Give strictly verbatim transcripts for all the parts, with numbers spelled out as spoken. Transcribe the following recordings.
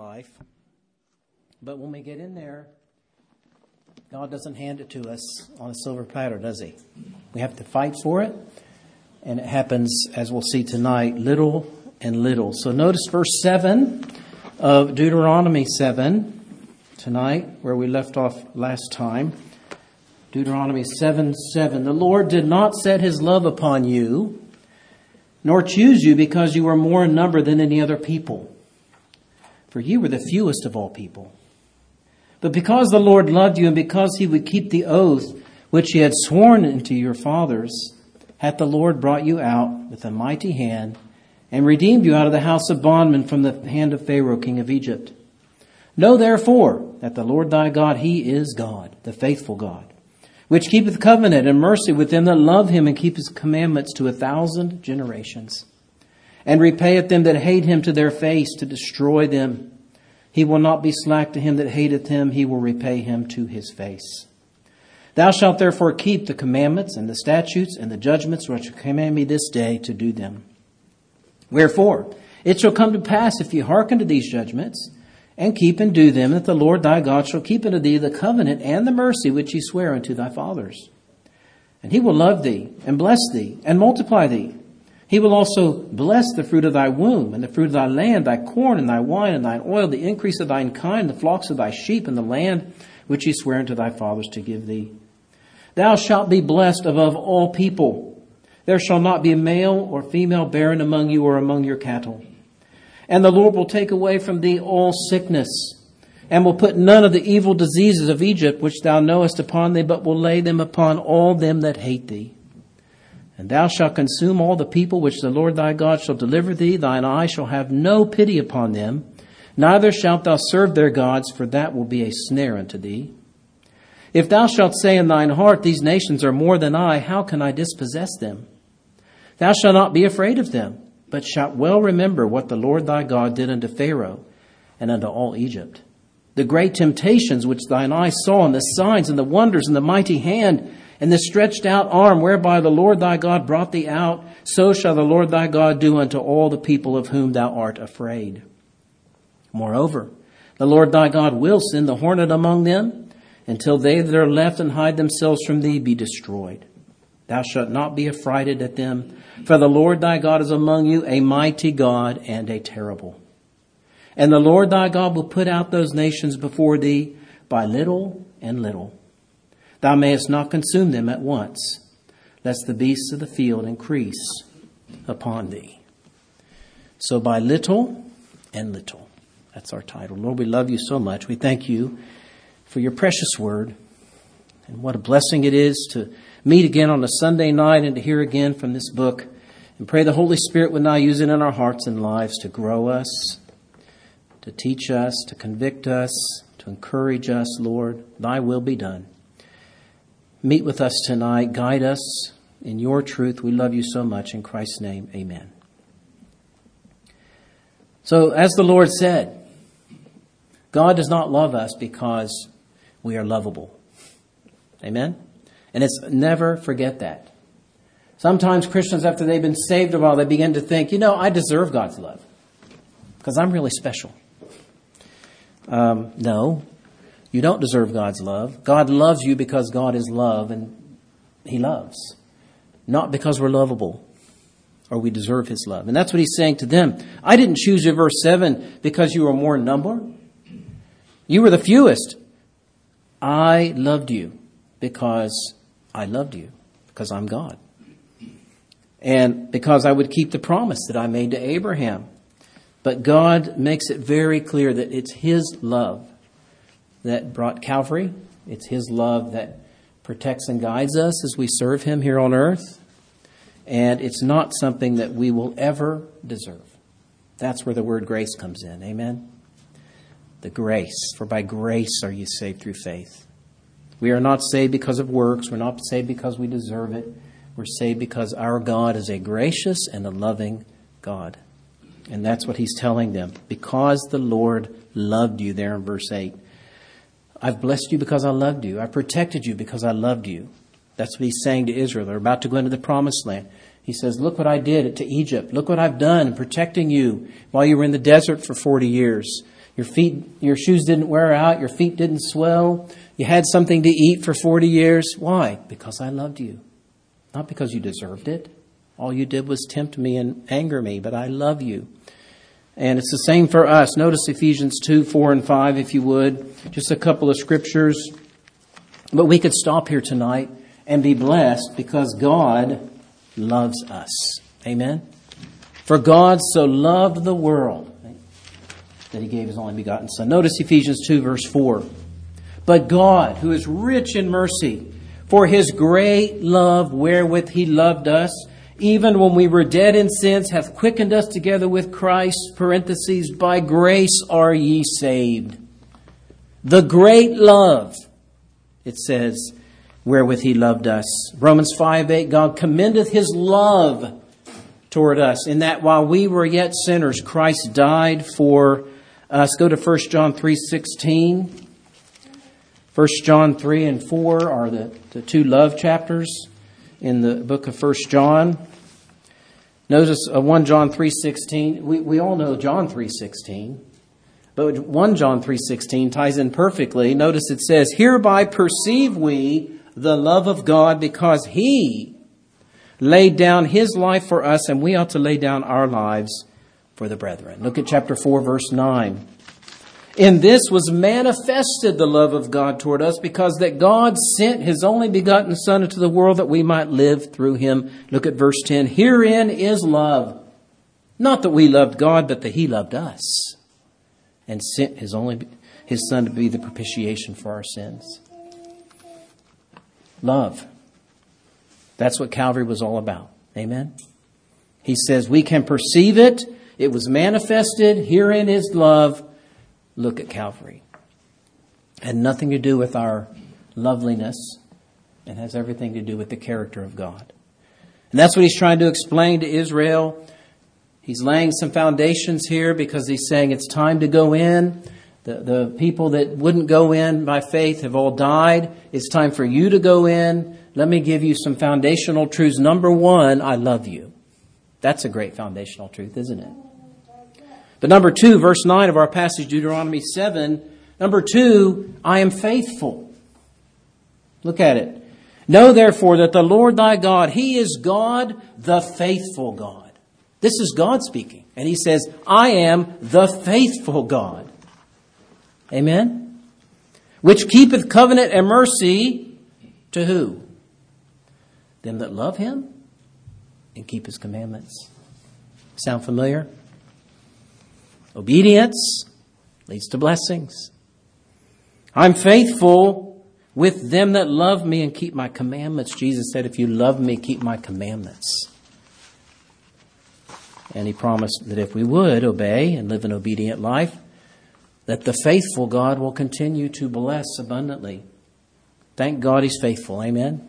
life. But when we get in there, God doesn't hand it to us on a silver platter, does he? We have to fight for it. And it happens, as we'll see tonight, little and little. So notice verse seven of Deuteronomy seven tonight, where we left off last time. Deuteronomy seven seven. The Lord did not set his love upon you, nor choose you because you were more in number than any other people. For you were the fewest of all people. But because the Lord loved you, and because he would keep the oath which he had sworn unto your fathers, hath the Lord brought you out with a mighty hand, and redeemed you out of the house of bondmen from the hand of Pharaoh king of Egypt. Know therefore that the Lord thy God, he is God, the faithful God, which keepeth covenant and mercy with them that love him, and keep his commandments to a thousand generations, and repayeth them that hate him to their face, to destroy them. He will not be slack to him that hateth him, he will repay him to his face. Thou shalt therefore keep the commandments and the statutes and the judgments which I command me this day to do them. Wherefore, it shall come to pass, if ye hearken to these judgments, and keep and do them, that the Lord thy God shall keep unto thee the covenant and the mercy which he sware unto thy fathers. And he will love thee, and bless thee, and multiply thee. He will also bless the fruit of thy womb, and the fruit of thy land, thy corn, and thy wine, and thine oil, the increase of thine kind, the flocks of thy sheep, and the land which he sware unto thy fathers to give thee. Thou shalt be blessed above all people. There shall not be a male or female barren among you or among your cattle. And the Lord will take away from thee all sickness, and will put none of the evil diseases of Egypt which thou knowest upon thee, but will lay them upon all them that hate thee. And thou shalt consume all the people which the Lord thy God shall deliver thee. Thine eye shall have no pity upon them, neither shalt thou serve their gods, for that will be a snare unto thee. If thou shalt say in thine heart, these nations are more than I, how can I dispossess them? Thou shalt not be afraid of them, but shalt well remember what the Lord thy God did unto Pharaoh and unto all Egypt. The great temptations which thine eye saw, and the signs and the wonders and the mighty hand, and the stretched out arm whereby the Lord thy God brought thee out, so shall the Lord thy God do unto all the people of whom thou art afraid. Moreover, the Lord thy God will send the hornet among them, until they that are left and hide themselves from thee be destroyed. Thou shalt not be affrighted at them, for the Lord thy God is among you, a mighty God and a terrible. And the Lord thy God will put out those nations before thee by little and little. Thou mayest not consume them at once, lest the beasts of the field increase upon thee. So by little and little. That's our title. Lord, we love you so much. We thank you for your precious word. And what a blessing it is to meet again on a Sunday night and to hear again from this book. And pray the Holy Spirit would now use it in our hearts and lives to grow us, to teach us, to convict us, to encourage us, Lord. Thy will be done. Meet with us tonight. Guide us in your truth. We love you so much. In Christ's name, amen. So, as the Lord said, God does not love us because we are lovable. Amen? And it's never forget that. Sometimes Christians, after they've been saved a while, they begin to think, you know, I deserve God's love because I'm really special. Um, no. You don't deserve God's love. God loves you because God is love and he loves. Not because we're lovable or we deserve his love. And that's what he's saying to them. I didn't choose you, verse seven, because you were more in number. You were the fewest. I loved you because I loved you, because I'm God. And because I would keep the promise that I made to Abraham. But God makes it very clear that it's his love that brought Calvary. It's his love that protects and guides us as we serve him here on earth. And it's not something that we will ever deserve. That's where the word grace comes in. Amen? The grace. For by grace are you saved through faith. We are not saved because of works. We're not saved because we deserve it. We're saved because our God is a gracious and a loving God. And that's what he's telling them. Because the Lord loved you, there in verse eight. I've blessed you because I loved you. I protected you because I loved you. That's what he's saying to Israel. They're about to go into the promised land. He says, look what I did to Egypt. Look what I've done in protecting you while you were in the desert for forty years. Your feet, your shoes didn't wear out. Your feet didn't swell. You had something to eat for forty years. Why? Because I loved you. Not because you deserved it. All you did was tempt me and anger me, but I love you. And it's the same for us. Notice Ephesians two, four, and five, if you would. Just a couple of scriptures. But we could stop here tonight and be blessed because God loves us. Amen? For God so loved the world that he gave his only begotten Son. Notice Ephesians two, verse four. But God, who is rich in mercy, for his great love wherewith he loved us, even when we were dead in sins, hath quickened us together with Christ, parentheses, by grace are ye saved. The great love, it says, wherewith he loved us. Romans five, eight, God commendeth his love toward us, in that while we were yet sinners, Christ died for us. Go to First John three, sixteen. First John three and four are the, the two love chapters in the book of First John. Notice uh, First John three sixteen. We we all know John three sixteen, but First John three sixteen ties in perfectly. Notice it says, "Hereby perceive we the love of God, because he laid down his life for us, and we ought to lay down our lives for the brethren." Look at chapter four, verse nine. "In this was manifested the love of God toward us, because that God sent his only begotten Son into the world that we might live through him." Look at verse ten. "Herein is love, not that we loved God, but that he loved us, and sent his only his Son to be the propitiation for our sins." Love. That's what Calvary was all about. Amen? He says we can perceive it. It was manifested. Herein is love. Look at Calvary. Had nothing to do with our loveliness, and has everything to do with the character of God. And that's what he's trying to explain to Israel. He's laying some foundations here because he's saying it's time to go in. The, the people that wouldn't go in by faith have all died. It's time for you to go in. Let me give you some foundational truths. Number one, I love you. That's a great foundational truth, isn't it? But number two, verse nine of our passage, Deuteronomy seven. Number two, I am faithful. Look at it. "Know therefore that the Lord thy God, he is God, the faithful God." This is God speaking. And he says, I am the faithful God. Amen? "Which keepeth covenant and mercy to who? Them that love him and keep his commandments." Sound familiar? Obedience leads to blessings. "I'm faithful with them that love me and keep my commandments." Jesus said, if you love me, keep my commandments. And he promised that if we would obey and live an obedient life, that the faithful God will continue to bless abundantly. Thank God he's faithful. Amen?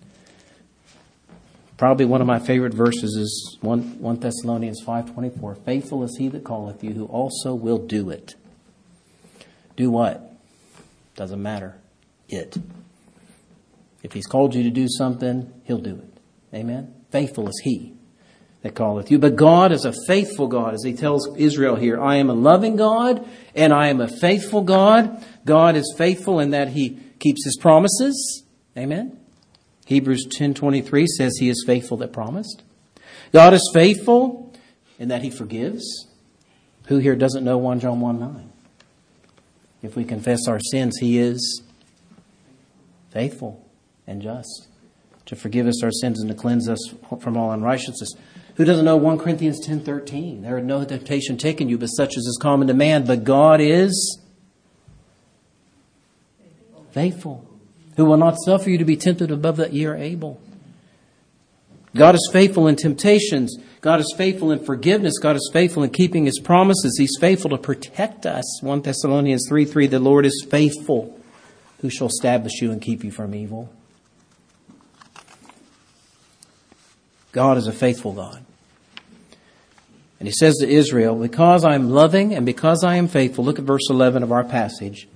Probably one of my favorite verses is First Thessalonians five twenty-four. "Faithful is he that calleth you, who also will do it." Do what? Doesn't matter. It. If he's called you to do something, he'll do it. Amen? Faithful is he that calleth you. But God is a faithful God, as he tells Israel here. I am a loving God, and I am a faithful God. God is faithful in that he keeps his promises. Amen? Hebrews ten twenty-three says he is faithful that promised. God is faithful in that he forgives. Who here doesn't know First John one nine? If we confess our sins, he is faithful and just to forgive us our sins and to cleanse us from all unrighteousness. Who doesn't know First Corinthians ten thirteen? There are no temptation taken you, but such as is common to man. But God is faithful, who will not suffer you to be tempted above that ye are able. God is faithful in temptations. God is faithful in forgiveness. God is faithful in keeping his promises. He's faithful to protect us. First Thessalonians three three, "The Lord is faithful, who shall establish you and keep you from evil." God is a faithful God. And he says to Israel, because I am loving and because I am faithful. Look at verse eleven of our passage.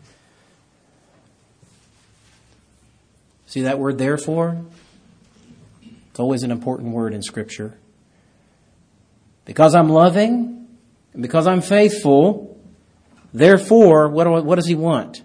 See that word therefore? It's always an important word in Scripture. Because I'm loving and because I'm faithful, Therefore, what, do, what does he want?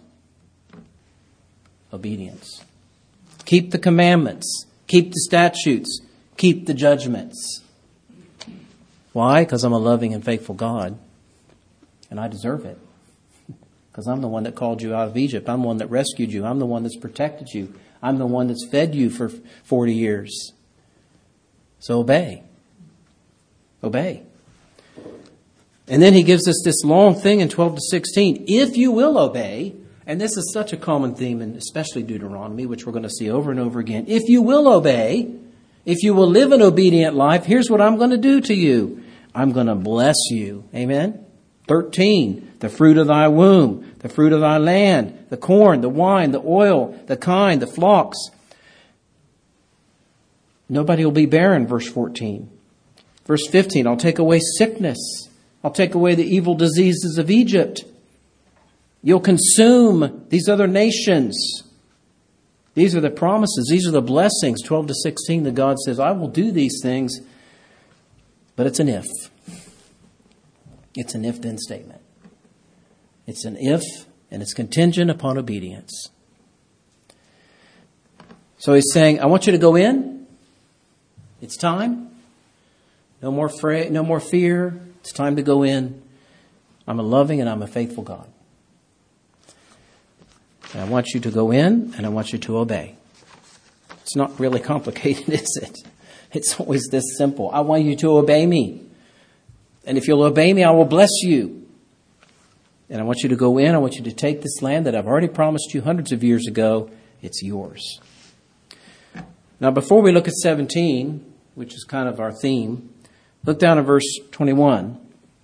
Obedience. Keep the commandments. Keep the statutes. Keep the judgments. Why? Because I'm a loving and faithful God. And I deserve it. Because I'm the one that called you out of Egypt. I'm the one that rescued you. I'm the one that's protected you. I'm the one that's fed you for forty years. So obey. Obey. And then he gives us this long thing in twelve to sixteen. If you will obey, and this is such a common theme, in especially Deuteronomy, which we're going to see over and over again. If you will obey, if you will live an obedient life, here's what I'm going to do to you. I'm going to bless you. Amen? thirteen. The fruit of thy womb, the fruit of thy land, the corn, the wine, the oil, the kine, the flocks. Nobody will be barren, verse fourteen. Verse fifteen, I'll take away sickness. I'll take away the evil diseases of Egypt. You'll consume these other nations. These are the promises. These are the blessings. twelve to sixteen, that God says, I will do these things. But it's an if. It's an if-then statement. It's an if, and it's contingent upon obedience. So he's saying, I want you to go in. It's time. No more fra- no more fear. It's time to go in. I'm a loving and I'm a faithful God. And I want you to go in, and I want you to obey. It's not really complicated, is it? It's always this simple. I want you to obey me. And if you'll obey me, I will bless you. And I want you to go in. I want you to take this land that I've already promised you hundreds of years ago. It's yours. Now, before we look at seventeen, which is kind of our theme, look down at verse twenty-one.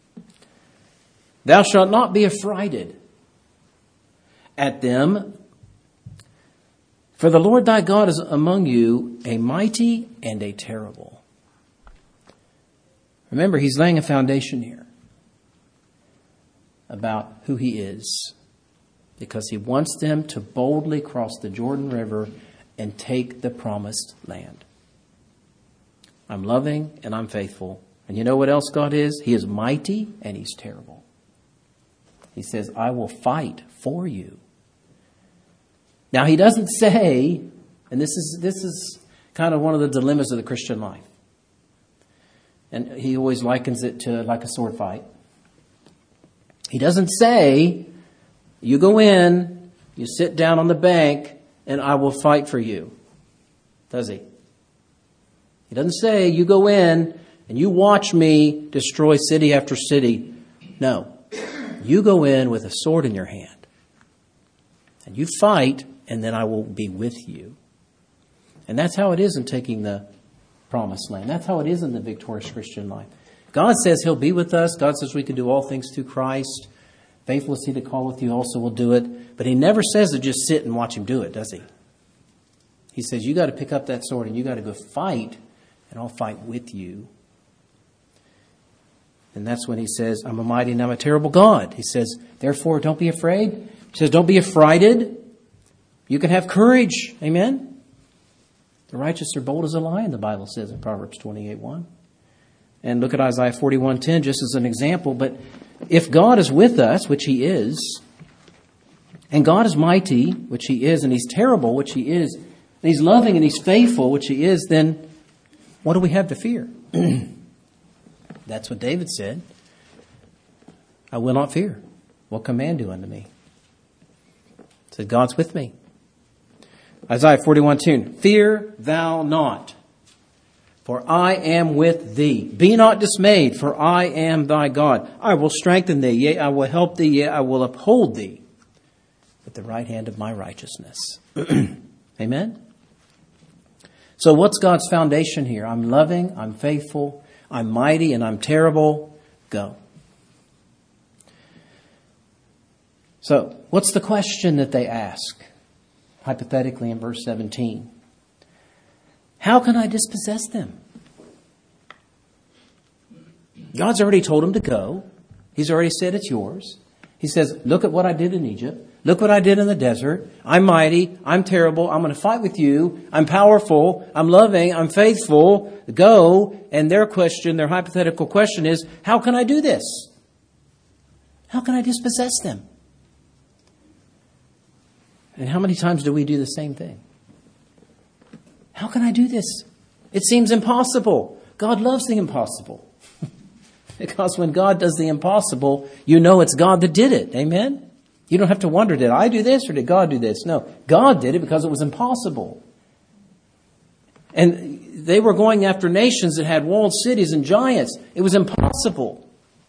Thou shalt not be affrighted at them, for the Lord thy God is among you, a mighty and a terrible. Remember, he's laying a foundation here about who he is, because he wants them to boldly cross the Jordan River and take the promised land. I'm loving and I'm faithful. And you know what else God is? He is mighty and he's terrible. He says, I will fight for you. Now, he doesn't say, and this is this is kind of one of the dilemmas of the Christian life. And he always likens it to like a sword fight. He doesn't say, you go in, you sit down on the bank, and I will fight for you. Does he? He doesn't say, you go in, and you watch me destroy city after city. No. You go in with a sword in your hand. And you fight, and then I will be with you. And that's how it is in taking the promised land. That's how it is in the victorious Christian life. God says he'll be with us. God says we can do all things through Christ. Faithful is he that calleth you also will do it. But he never says to just sit and watch him do it, does he? He says you got to pick up that sword and you got to go fight, and I'll fight with you. And that's when he says, I'm a mighty and I'm a terrible God. He says, therefore, don't be afraid. He says, don't be affrighted. You can have courage. Amen? The righteous are bold as a lion, the Bible says in Proverbs twenty-eight one. And look at Isaiah forty-one ten just as an example. But if God is with us, which he is, and God is mighty, which he is, and he's terrible, which he is, and he's loving and he's faithful, which he is, then what do we have to fear? That's what David said. I will not fear. What can man do unto me? He said, God's with me. Isaiah forty-one two. Fear thou not, for I am with thee. Be not dismayed, for I am thy God. I will strengthen thee, yea, I will help thee, yea, I will uphold thee with the right hand of my righteousness. Amen? So what's God's foundation here? I'm loving, I'm faithful, I'm mighty, and I'm terrible. Go. So what's the question that they ask? Hypothetically in verse seventeen. How can I dispossess them? God's already told him to go. He's already said it's yours. He says, look at what I did in Egypt. Look what I did in the desert. I'm mighty. I'm terrible. I'm going to fight with you. I'm powerful. I'm loving. I'm faithful. Go. And their question, their hypothetical question is, how can I do this? How can I dispossess them? And how many times do we do the same thing? How can I do this? It seems impossible. God loves the impossible. Because when God does the impossible, you know it's God that did it. Amen? You don't have to wonder, did I do this or did God do this? No, God did it because it was impossible. And they were going after nations that had walled cities and giants. It was impossible.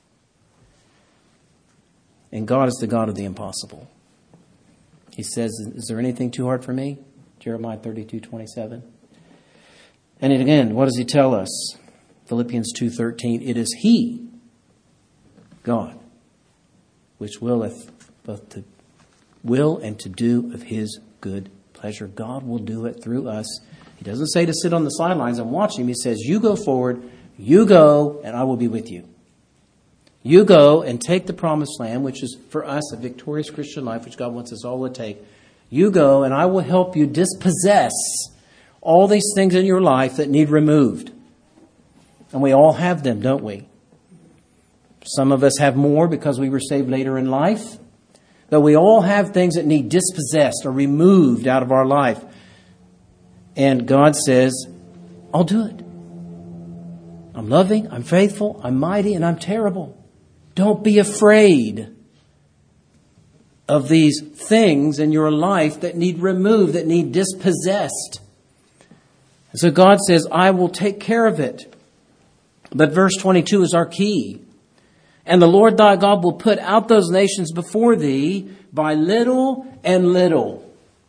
And God is the God of the impossible. He says, is there anything too hard for me? Jeremiah thirty-two twenty-seven. And again, what does he tell us? Philippians two thirteen. It is he, God, which willeth both to will and to do of his good pleasure. God will do it through us. He doesn't say to sit on the sidelines and watch him. He says, you go forward, you go, and I will be with you. You go and take the promised land, which is for us a victorious Christian life, which God wants us all to take. You go and I will help you dispossess all these things in your life that need removed. And we all have them, don't we? Some of us have more because we were saved later in life. But we all have things that need dispossessed or removed out of our life. And God says, I'll do it. I'm loving, I'm faithful, I'm mighty, and I'm terrible. Don't be afraid of these things in your life that need removed, that need dispossessed. So God says, I will take care of it. But verse twenty-two is our key. And the Lord thy God will put out those nations before thee by little and little.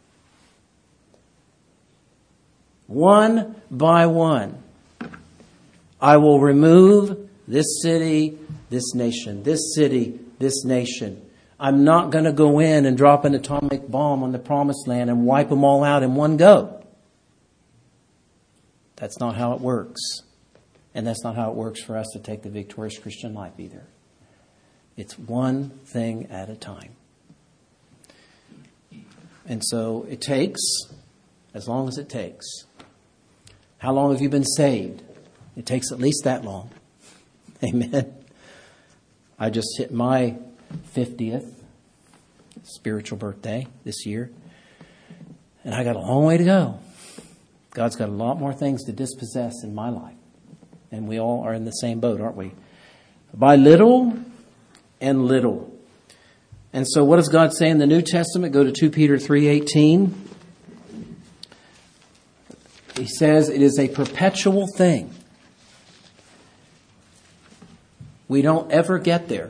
One by one. I will remove this city, this nation, this city, this nation. I'm not going to go in and drop an atomic bomb on the promised land and wipe them all out in one go. That's not how it works. And that's not how it works for us to take the victorious Christian life either. It's one thing at a time. And so it takes as long as it takes. How long have you been saved? It takes at least that long. Amen. I just hit my fiftieth spiritual birthday this year. And I got a long way to go. God's got a lot more things to dispossess in my life. And we all are in the same boat, aren't we? By little and little. And so what does God say in the New Testament? Go to Second Peter three eighteen. He says it is a perpetual thing. We don't ever get there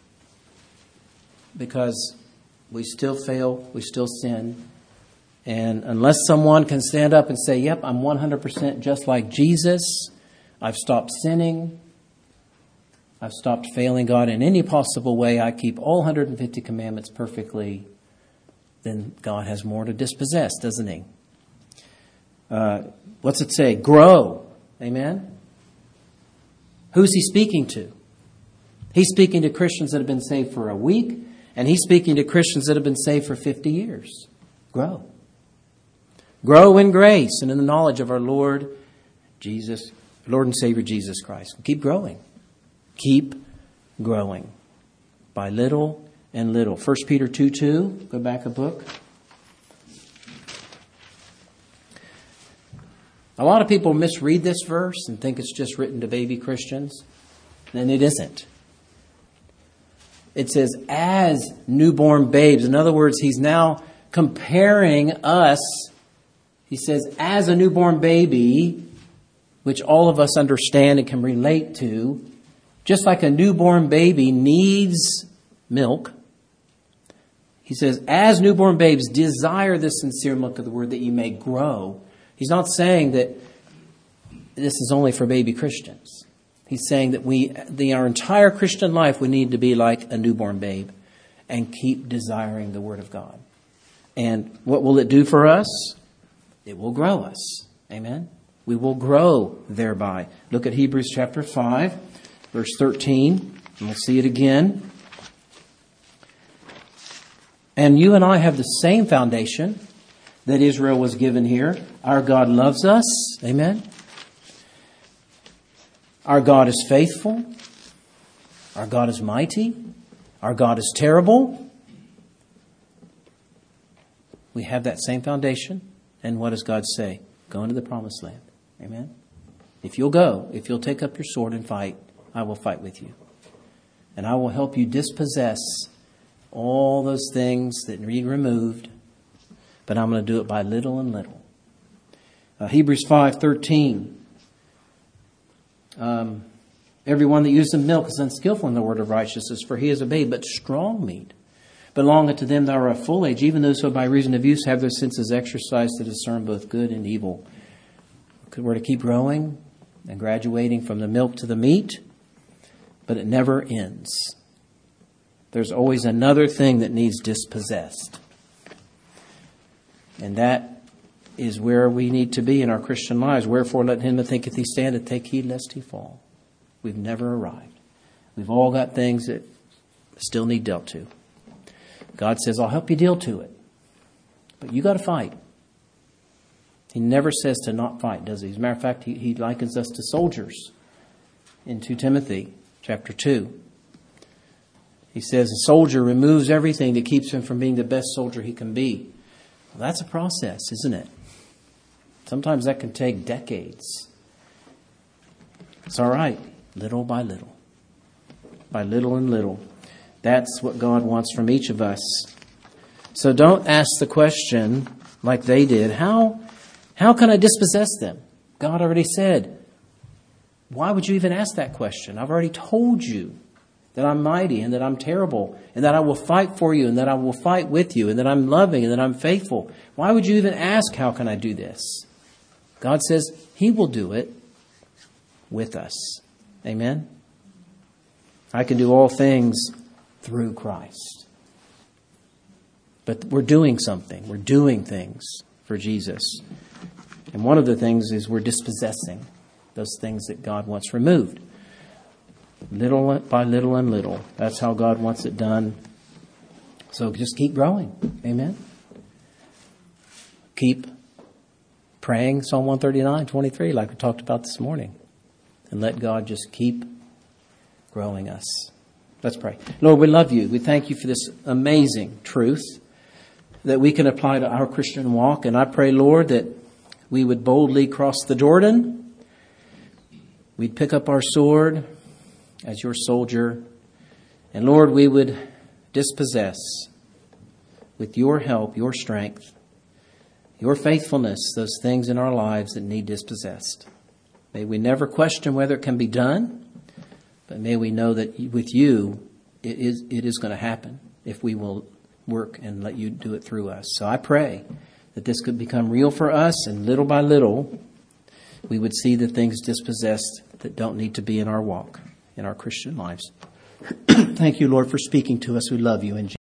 because we still fail, we still sin. And unless someone can stand up and say, yep, I'm one hundred percent just like Jesus, I've stopped sinning, I've stopped failing God in any possible way, I keep all one hundred fifty commandments perfectly, then God has more to dispossess, doesn't he? Uh, what's it say? Grow. Amen? Who's he speaking to? He's speaking to Christians that have been saved for a week, and he's speaking to Christians that have been saved for fifty years. Grow. Grow in grace and in the knowledge of our Lord Jesus, Lord and Savior Jesus Christ. Keep growing. Keep growing. By little and little. First Peter two two. Go back a book. A lot of people misread this verse and think it's just written to baby Christians. And it isn't. It says, as newborn babes. In other words, he's now comparing us. He says, as a newborn baby, which all of us understand and can relate to, just like a newborn baby needs milk. He says, as newborn babes, desire the sincere milk of the word that you may grow. He's not saying that this is only for baby Christians. He's saying that we, the, our entire Christian life, we need to be like a newborn babe and keep desiring the Word of God. And what will it do for us? It will grow us. Amen? We will grow thereby. Look at Hebrews chapter five, verse thirteen, and we'll see it again. And you and I have the same foundation that Israel was given here. Our God loves us. Amen? Our God is faithful. Our God is mighty. our God is terrible. We have that same foundation. And what does God say? Go into the promised land. Amen? If you'll go, if you'll take up your sword and fight, I will fight with you. And I will help you dispossess all those things that need removed. But I'm going to do it by little and little. Uh, Hebrews five thirteen. Um, Everyone that uses milk is unskillful in the word of righteousness, for he is a babe, but strong meat belongeth to them that are of full age, even those who by reason of use have their senses exercised to discern both good and evil. We're to keep growing and graduating from the milk to the meat, but it never ends. There's always another thing that needs dispossessed. And that is where we need to be in our Christian lives. Wherefore let him that thinketh he standeth take heed lest he fall. We've never arrived. We've all got things that still need dealt to. God says, I'll help you deal to it. But you got to fight. He never says to not fight, does he? As a matter of fact, he, he likens us to soldiers in Second Timothy chapter two. He says a soldier removes everything that keeps him from being the best soldier he can be. Well, that's a process, isn't it? Sometimes that can take decades. It's all right. Little by little, by little and little. That's what God wants from each of us. So don't ask the question like they did. How, how can I dispossess them? God already said. Why would you even ask that question? I've already told you that I'm mighty and that I'm terrible and that I will fight for you and that I will fight with you and that I'm loving and that I'm faithful. Why would you even ask, how can I do this? God says he will do it with us. Amen? I can do all things through Christ. But we're doing something. We're doing things for Jesus. And one of the things is we're dispossessing those things that God wants removed. Little by little and little. That's how God wants it done. So just keep growing. Amen? Keep praying Psalm one thirty-nine, twenty-three, like we talked about this morning. And let God just keep growing us. Let's pray. Lord, we love you. We thank you for this amazing truth that we can apply to our Christian walk. And I pray, Lord, that we would boldly cross the Jordan. We'd pick up our sword as your soldier. And Lord, we would dispossess with your help, your strength, your faithfulness, those things in our lives that need dispossessed. May we never question whether it can be done, but may we know that with you, it is, it is going to happen if we will work and let you do it through us. So I pray that this could become real for us, and little by little, we would see the things dispossessed that don't need to be in our walk, in our Christian lives. Thank you, Lord, for speaking to us. We love you in Jesus' name.